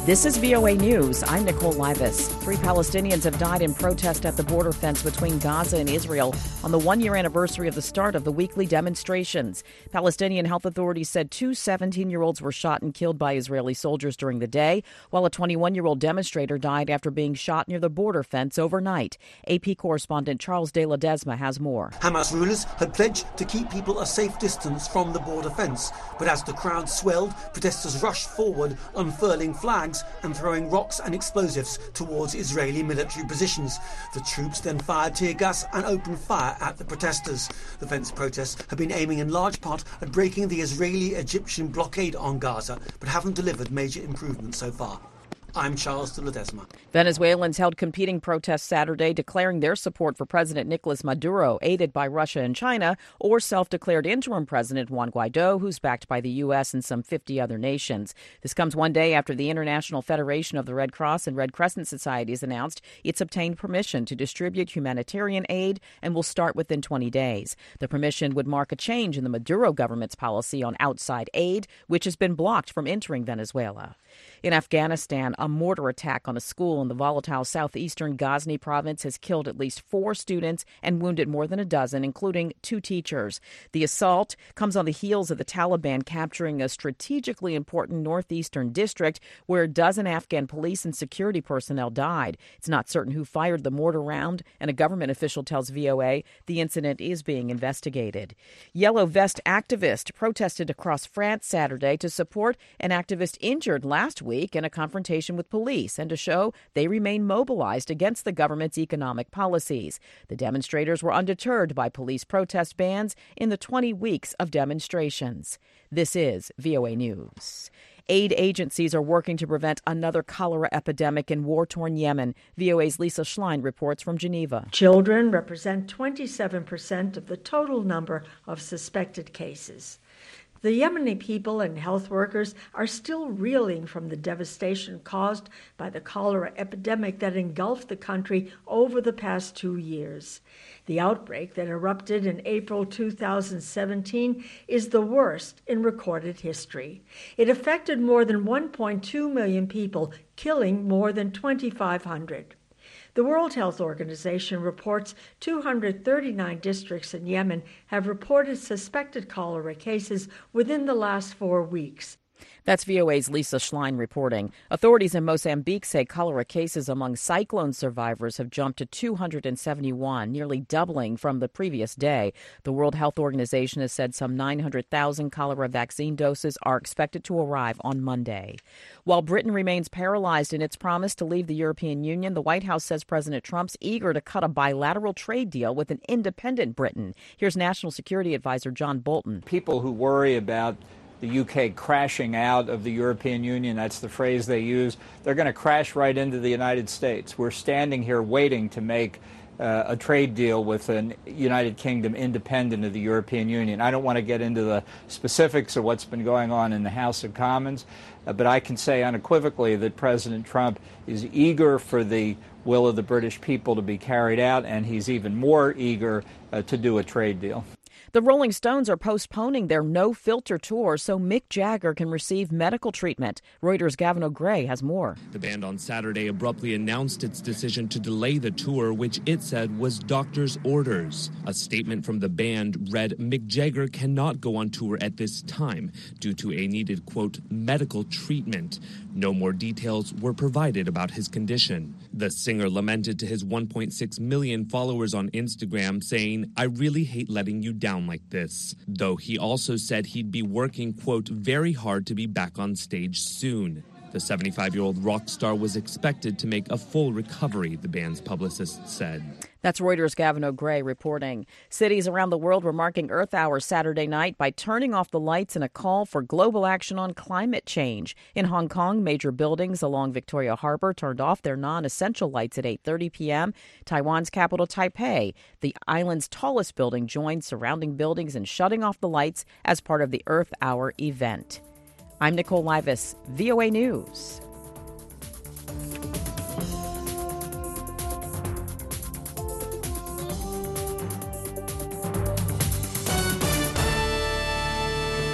This is VOA News. I'm Nicole Livas. 3 Palestinians have died in protest at the border fence between Gaza and Israel on the one-year anniversary of the start of the weekly demonstrations. Palestinian health authorities said 2 17-year-olds were shot and killed by Israeli soldiers during the day, while a 21-year-old demonstrator died after being shot near the border fence overnight. AP correspondent Charles de Ledesma has more. Hamas rulers had pledged to keep people a safe distance from the border fence, but as the crowd swelled, protesters rushed forward, unfurling flags and throwing rocks and explosives towards Israeli military positions. The troops then fired tear gas and opened fire at the protesters. The fence protests have been aiming in large part at breaking the Israeli-Egyptian blockade on Gaza, but haven't delivered major improvements so far. I'm Charles de Ledesma. Venezuelans held competing protests Saturday declaring their support for President Nicolas Maduro, aided by Russia and China, or self-declared interim President Juan Guaido, who's backed by the U.S. and some 50 other nations. This comes one day after the International Federation of the Red Cross and Red Crescent Societies announced it's obtained permission to distribute humanitarian aid and will start within 20 days. The permission would mark a change in the Maduro government's policy on outside aid, which has been blocked from entering Venezuela. In Afghanistan, a mortar attack on a school in the volatile southeastern Ghazni province has killed at least 4 students and wounded more than a dozen, including 2 teachers. The assault comes on the heels of the Taliban capturing a strategically important northeastern district where a dozen Afghan police and security personnel died. It's not certain who fired the mortar round, and a government official tells VOA the incident is being investigated. Yellow Vest activists protested across France Saturday to support an activist injured last week in a confrontation with police and to show they remain mobilized against the government's economic policies. The demonstrators were undeterred by police protest bans in the 20 weeks of demonstrations. This is VOA News. Aid agencies are working to prevent another cholera epidemic in war-torn Yemen. VOA's Lisa Schlein reports from Geneva. Children represent 27% of the total number of suspected cases. The Yemeni people and health workers are still reeling from the devastation caused by the cholera epidemic that engulfed the country over the past 2 years. The outbreak that erupted in April 2017 is the worst in recorded history. It affected more than 1.2 million people, killing more than 2,500. The World Health Organization reports 239 districts in Yemen have reported suspected cholera cases within the last 4 weeks. That's VOA's Lisa Schlein reporting. Authorities in Mozambique say cholera cases among cyclone survivors have jumped to 271, nearly doubling from the previous day. The World Health Organization has said some 900,000 cholera vaccine doses are expected to arrive on Monday. While Britain remains paralyzed in its promise to leave the European Union, the White House says President Trump's eager to cut a bilateral trade deal with an independent Britain. Here's National Security Advisor John Bolton. People who worry about the UK crashing out of the European Union, that's the phrase they use, they're going to crash right into the United States. We're standing here waiting to make a trade deal with an United Kingdom independent of the European Union. I don't want to get into the specifics of what's been going on in the House of Commons, but I can say unequivocally that President Trump is eager for the will of the British people to be carried out, and he's even more eager to do a trade deal. The Rolling Stones are postponing their no-filter tour so Mick Jagger can receive medical treatment. Reuters' Gavin O'Gray has more. The band on Saturday abruptly announced its decision to delay the tour, which it said was doctor's orders. A statement from the band read, Mick Jagger cannot go on tour at this time due to a needed, quote, medical treatment. No more details were provided about his condition. The singer lamented to his 1.6 million followers on Instagram, saying, I really hate letting you down like this. Though he also said he'd be working, quote, very hard to be back on stage soon. The 75-year-old rock star was expected to make a full recovery, the band's publicist said. That's Reuters' Gavin O'Gray reporting. Cities around the world were marking Earth Hour Saturday night by turning off the lights in a call for global action on climate change. In Hong Kong, major buildings along Victoria Harbour turned off their non-essential lights at 8:30 p.m. Taiwan's capital, Taipei, the island's tallest building, joined surrounding buildings in shutting off the lights as part of the Earth Hour event. I'm Nicole Livas, VOA News.